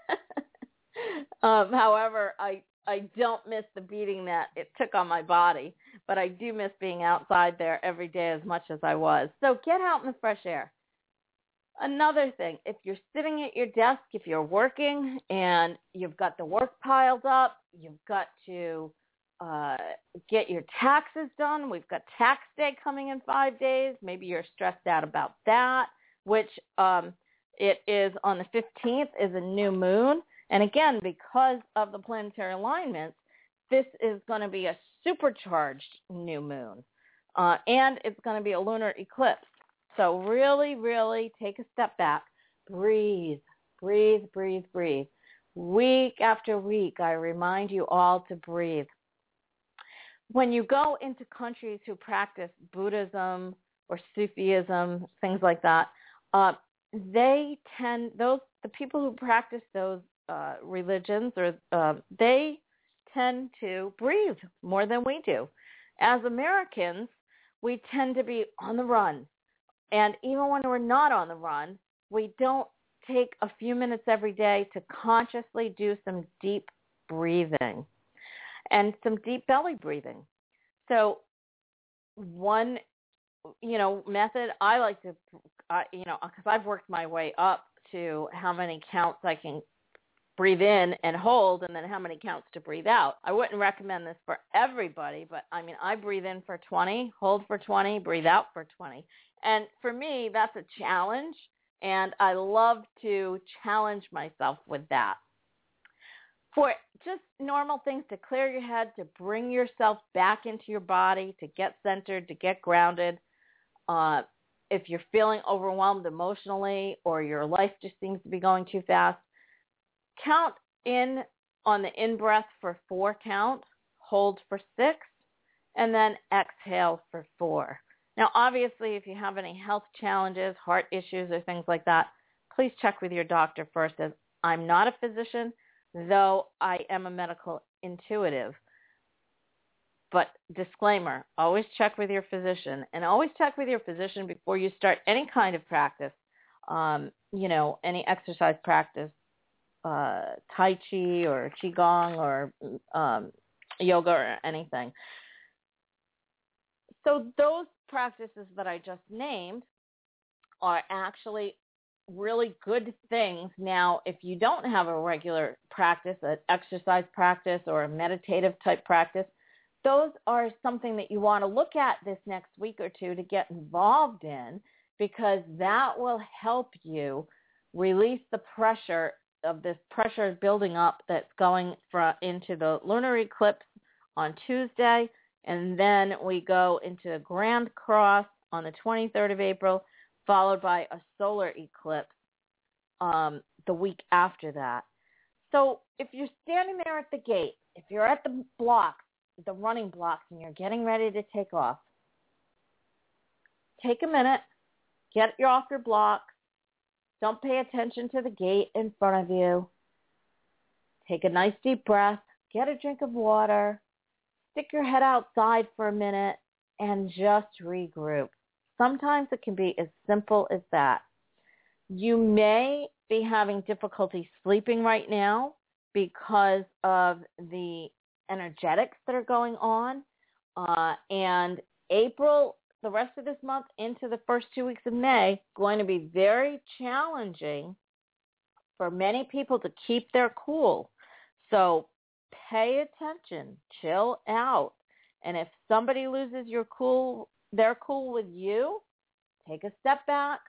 um, however, I I don't miss the beating that it took on my body, but I do miss being outside there every day as much as I was. So get out in the fresh air. Another thing, if you're sitting at your desk, if you're working and you've got the work piled up, you've got to uh, get your taxes done. We've got tax day coming in five days. Maybe you're stressed out about that, which um, it is on the fifteenth is a new moon. And again, because of the planetary alignments, this is going to be a supercharged new moon. Uh, and it's going to be a lunar eclipse. So really, really take a step back. Breathe, breathe, breathe, breathe. Week after week, I remind you all to breathe. When you go into countries who practice Buddhism or Sufism, things like that, uh, they tend, those the people who practice those uh, religions, or uh, they tend to breathe more than we do. As Americans, we tend to be on the run. And even when we're not on the run, we don't take a few minutes every day to consciously do some deep breathing and some deep belly breathing. So one, you know, method I like to, uh, you know, because I've worked my way up to how many counts I can breathe in and hold, and then how many counts to breathe out. I wouldn't recommend this for everybody, but I mean, I breathe in for twenty, hold for twenty, breathe out for twenty. And for me, that's a challenge, and I love to challenge myself with that. For just normal things to clear your head, to bring yourself back into your body, to get centered, to get grounded. Uh, if you're feeling overwhelmed emotionally or your life just seems to be going too fast, count in on the in-breath for four count, hold for six, and then exhale for four. Now, obviously, if you have any health challenges, heart issues, or things like that, please check with your doctor first, as I'm not a physician, though I am a medical intuitive. But disclaimer, always check with your physician, and always check with your physician before you start any kind of practice, um, you know, any exercise practice, uh, Tai Chi or Qigong or um, yoga or anything. So those practices that I just named are actually really good things. Now, if you don't have a regular practice, an exercise practice or a meditative type practice, those are something that you want to look at this next week or two to get involved in, because that will help you release the pressure of this pressure building up that's going for, into the lunar eclipse on Tuesday. And then we go into the Grand Cross on the twenty-third of April, followed by a solar eclipse um, the week after that. So if you're standing there at the gate, if you're at the blocks, the running blocks, and you're getting ready to take off, take a minute, get you off your blocks. Don't pay attention to the gate in front of you. Take a nice deep breath, get a drink of water, stick your head outside for a minute, and just regroup. Sometimes it can be as simple as that. You may be having difficulty sleeping right now because of the energetics that are going on. Uh, and April, the rest of this month into the first two weeks of May, going to be very challenging for many people to keep their cool. So pay attention, chill out. And if somebody loses your cool, their cool with you, take a step back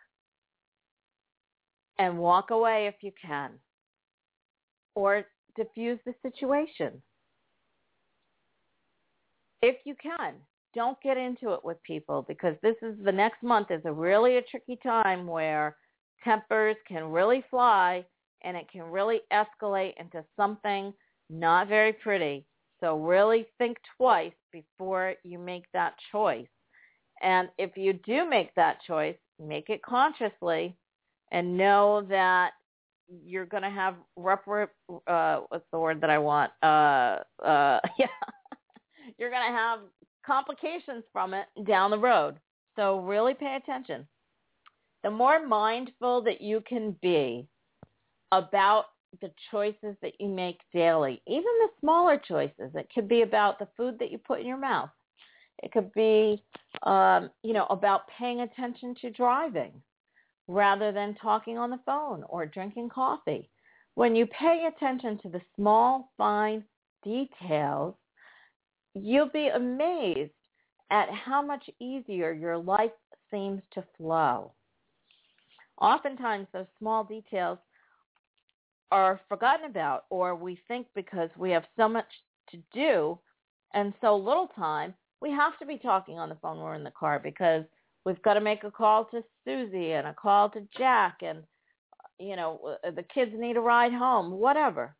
and walk away if you can. Or diffuse the situation. If you can, don't get into it with people, because this is the next month is a really a tricky time where tempers can really fly and it can really escalate into something not very pretty. So really think twice before you make that choice. And if you do make that choice, make it consciously and know that you're going to have repar- uh what's the word that I want? Uh uh yeah. You're going to have complications from it down the road. So really pay attention. The more mindful that you can be about the choices that you make daily, even the smaller choices, it could be about the food that you put in your mouth. It could be, um, you know, about paying attention to driving rather than talking on the phone or drinking coffee. When you pay attention to the small, fine details, you'll be amazed at how much easier your life seems to flow. Oftentimes, those small details are forgotten about, or we think because we have so much to do and so little time, we have to be talking on the phone when we're in the car because we've got to make a call to Susie and a call to Jack and, you know, the kids need a ride home, whatever.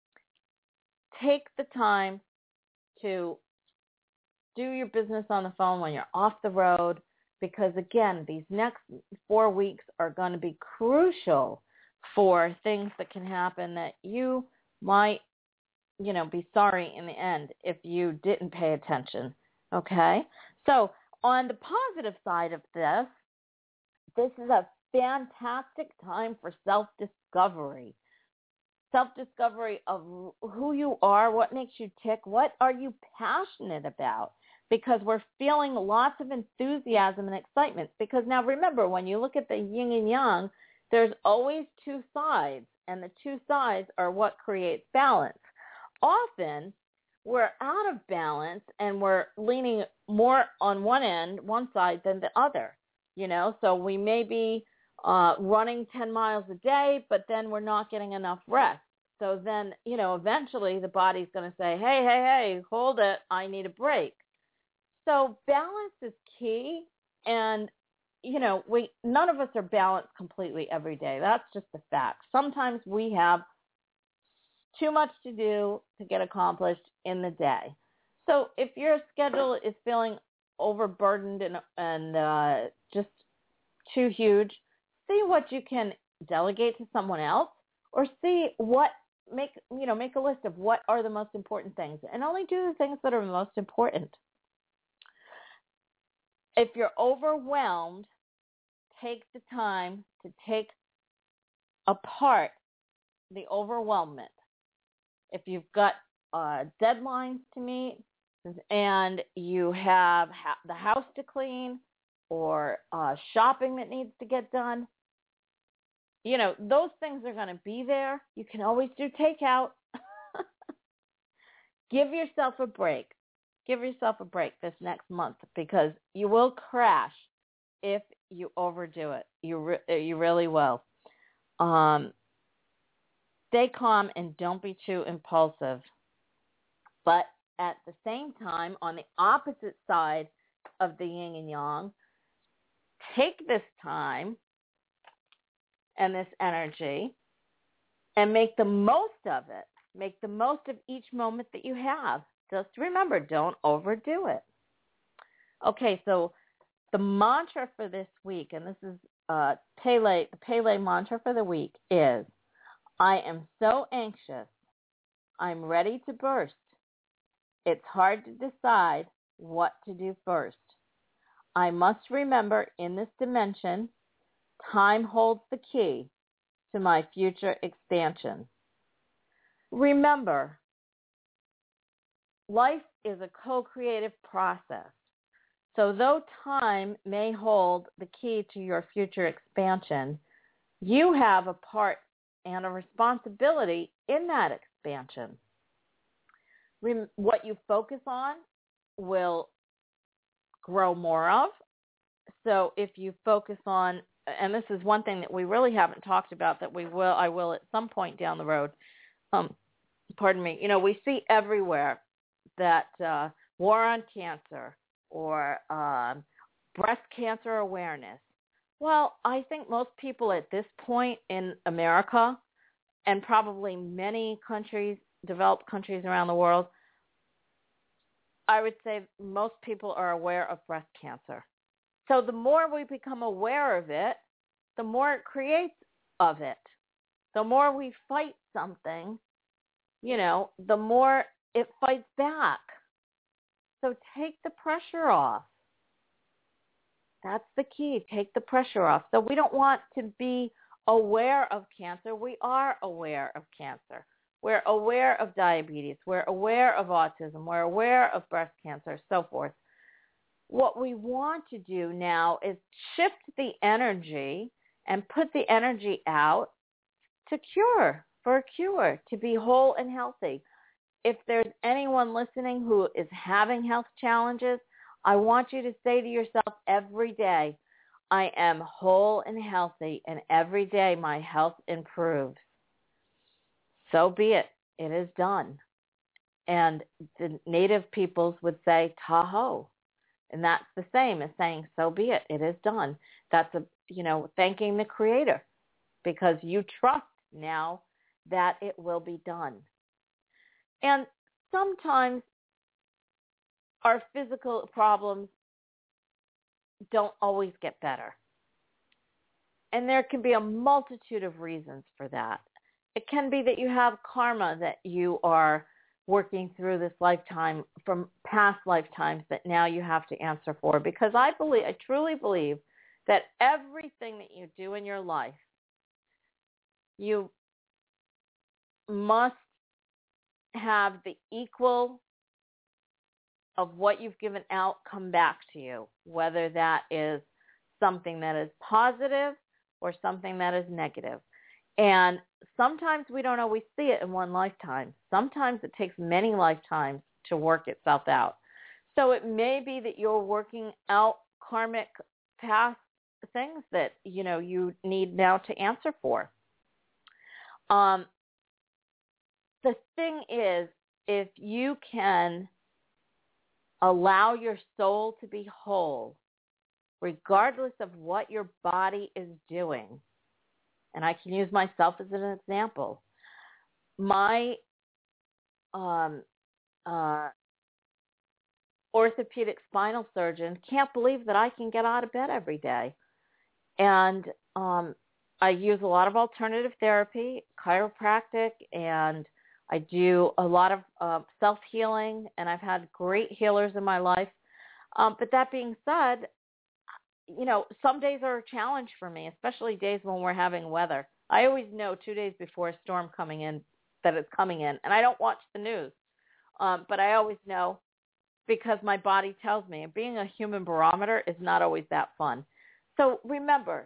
Take the time to do your business on the phone when you're off the road because, again, these next four weeks are going to be crucial for things that can happen that you might, you know, be sorry in the end if you didn't pay attention, okay? So on the positive side of this, this is a fantastic time for self-discovery. Self-discovery of who you are, what makes you tick, what are you passionate about, because we're feeling lots of enthusiasm and excitement. Because now remember, when you look at the yin and yang, there's always two sides, and the two sides are what creates balance. Often, we're out of balance, and we're leaning more on one end, one side, than the other, you know? So we may be uh, running ten miles a day, but then we're not getting enough rest. So then, you know, eventually the body's going to say, hey, hey, hey, hold it, I need a break. So balance is key, and you know, we none of us are balanced completely every day. That's just a fact. Sometimes we have too much to do to get accomplished in the day. So if your schedule is feeling overburdened and, and uh, just too huge, see what you can delegate to someone else, or see what make you know make a list of what are the most important things, and only do the things that are most important. If you're overwhelmed, take the time to take apart the overwhelmment. If you've got uh, deadlines to meet and you have ha- the house to clean or uh, shopping that needs to get done, you know, those things are going to be there. You can always do takeout. Give yourself a break. Give yourself a break this next month because you will crash if you overdo it. You re- you really will. Um, stay calm and don't be too impulsive. But at the same time, on the opposite side of the yin and yang, take this time and this energy and make the most of it. Make the most of each moment that you have. Just remember, don't overdo it. Okay, so the mantra for this week, and this is uh, Pele, the Pele mantra for the week is, I am so anxious. I'm ready to burst. It's hard to decide what to do first. I must remember in this dimension, time holds the key to my future expansion. Remember, life is a co-creative process. So though time may hold the key to your future expansion, you have a part and a responsibility in that expansion. rem- what you focus on will grow more of. So if you focus on, and this is one thing that we really haven't talked about that we will, I will at some point down the road. Um, pardon me. You know, we see everywhere that uh, war on cancer or um, breast cancer awareness. Well, I think most people at this point in America and probably many countries, developed countries around the world, I would say most people are aware of breast cancer. So the more we become aware of it, the more it creates of it. The more we fight something, you know, the more it fights back. So take the pressure off. That's the key. Take the pressure off. So we don't want to be aware of cancer. We are aware of cancer. We're aware of diabetes. We're aware of autism. We're aware of breast cancer, so forth. What we want to do now is shift the energy and put the energy out to cure, for a cure, to be whole and healthy. If there's anyone listening who is having health challenges, I want you to say to yourself every day, I am whole and healthy, and every day my health improves. So be it. It is done. And the native peoples would say, Tahoe. And that's the same as saying, so be it. It is done. That's, a you know, thanking the Creator because you trust now that it will be done. And sometimes our physical problems don't always get better. And there can be a multitude of reasons for that. It can be that you have karma that you are working through this lifetime from past lifetimes that now you have to answer for. Because I believe, I truly believe that everything that you do in your life, you must have the equal of what you've given out come back to you, whether that is something that is positive or something that is negative. And sometimes we don't always see it in one lifetime. Sometimes it takes many lifetimes to work itself out. So it may be that you're working out karmic past things that, you know, you need now to answer for. Um, the thing is, if you can allow your soul to be whole, regardless of what your body is doing, and I can use myself as an example. My um, uh, orthopedic spinal surgeon can't believe that I can get out of bed every day. And um, I use a lot of alternative therapy, chiropractic, and I do a lot of uh, self-healing, and I've had great healers in my life. Um, but that being said, you know, some days are a challenge for me, especially days when we're having weather. I always know two days before a storm coming in that it's coming in, and I don't watch the news. Um, but I always know because my body tells me, and being a human barometer is not always that fun. So remember,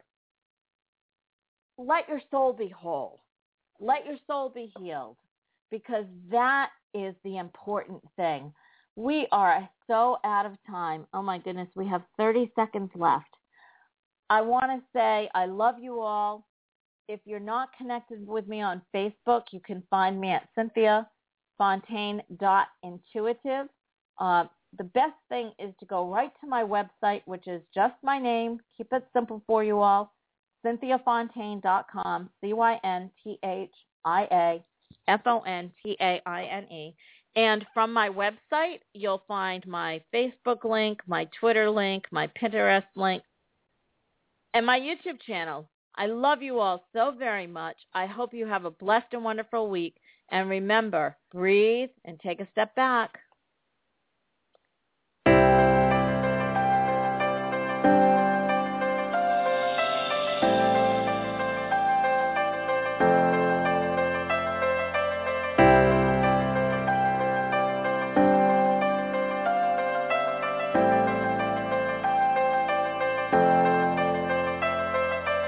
let your soul be whole. Let your soul be healed, because that is the important thing. We are so out of time. Oh, my goodness. We have thirty seconds left. I want to say I love you all. If you're not connected with me on Facebook, you can find me at cynthia fontaine dot intuitive. Uh, the best thing is to go right to my website, which is just my name. Keep it simple for you all. cynthia fontaine dot com, C Y N T H I A F O N T A I N E. And from my website, you'll find my Facebook link, my Twitter link, my Pinterest link, and my YouTube channel. I love you all so very much. I hope you have a blessed and wonderful week. And remember, breathe and take a step back.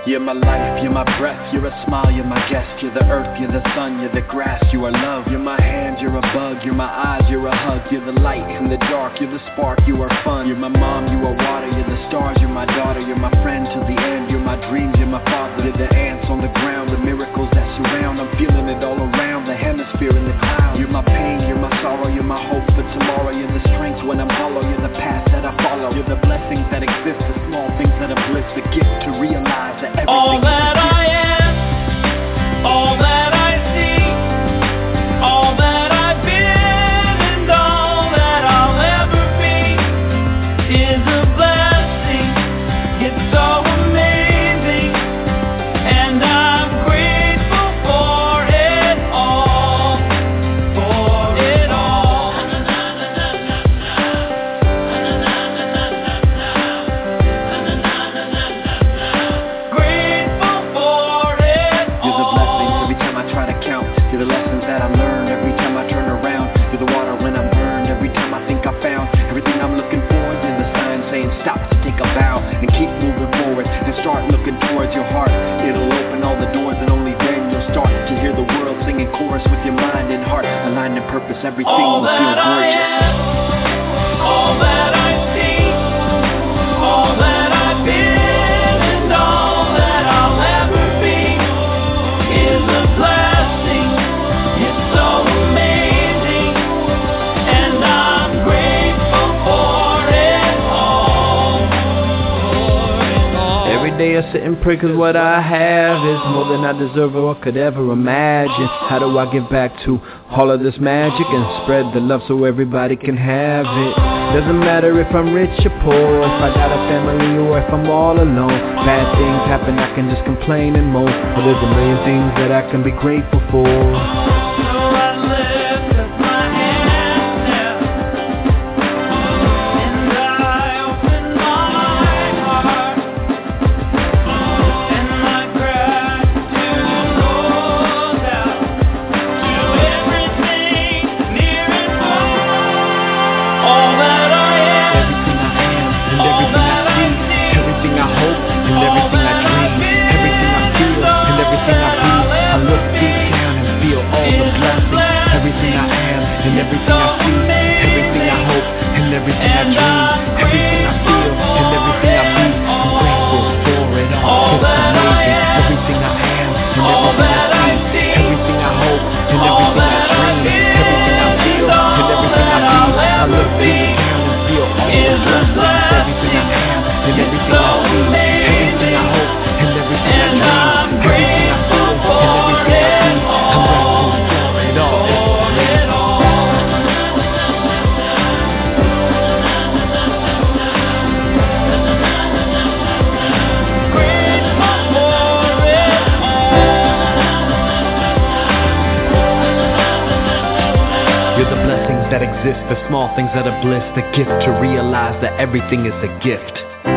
You're my life, you're my breath, you're a smile, you're my guest. You're the earth, you're the sun, you're the grass, you are love. You're my hand, you're a bug, you're my eyes, you're a hug. You're the light in the dark, you're the spark, you are fun. You're my mom, you are water, you're the stars, you're my daughter. You're my friend till the end, you're my dreams, you're my father. You're the ants on the ground, the miracles that surround. I'm feeling it all around, the hemisphere in the clouds. You're my pain, you're my sorrow, you're my hope for tomorrow. You're the strength when I'm hollow, you're the path that I follow. You're the blessings that exist, the small things that are bliss, the gift to realize that everything all that is a gift. I am, all that I see, all that I've been, and all that I'll ever be is a blessing. It's so amazing, and I'm grateful for it all, for it all. Grateful for it You're the blessings all. every time I try to count. You're the lessons that I learn every time I turn around. You're the water when I'm burned every time I think I found everything I'm looking for. You're the sign saying stop to take a bow and keep moving forward and start looking towards your heart. It'll open all the doors and only then you'll start to hear the world singing chorus with your mind and heart. Aligned in purpose, everything All will feel that I gorgeous. am, all that I see, all that I've been, and all that I'll ever be is a blessing. It's so amazing, and I'm grateful for it all, for it all. Every day I sit and pray cause what I have is more than I deserve or could ever imagine. How do I give back to all of this magic and spread the love so everybody can have it? Doesn't matter if I'm rich or poor, if I got a family or if I'm all alone. Bad things happen, I can just complain and moan, but there's a million things that I can be grateful for. So I lift up my hands now, and I open my heart, and my gratitude goes out to everything near and far. All that I am, Everything I am and everything I see, everything I hope and everything I dream, everything I feel and everything I be. I look deep down and feel all the blessings. Everything I am and everything I see, everything I hope and everything I dream, everything I feel and everything I be. I'm grateful for it all. It's amazing. Everything I am and everything I see, everything I hope and everything I dream, everything I feel and everything I be. I look deep down and feel all the blessings. Everything I am and everything I see, everything I hope and everything I dream, everything I feel and everything I be. I'm grateful for it all. It's amazing. You're the blessings that exist, the small things that are bliss, the gift to realize that everything is a gift.